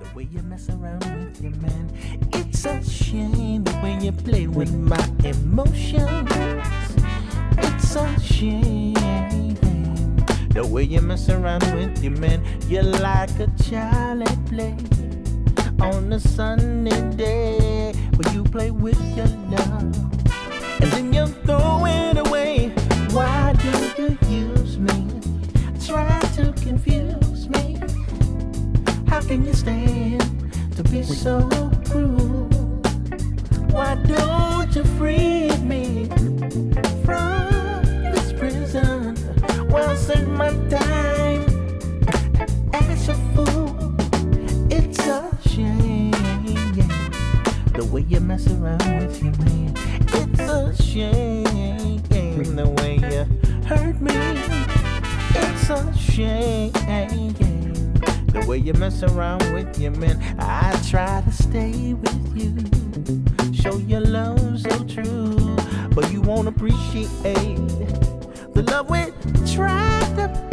The way you mess around with your man, it's a shame. The way you play with my emotions, it's a shame. The way you mess around with your man, you're like a child at play on a sunny day when you play with your love, and then you throw it away. Why do you use me? Try to confuse me. How can you stand to be so cruel? Why don't you free me from this prison? Well, spend my time as a fool. It's a shame, yeah, the way you mess around with your man. It's a shame, the way you hurt me. It's a shame, the way you mess around with your man. I try to stay with you, show your love so true, but you won't appreciate the love we try to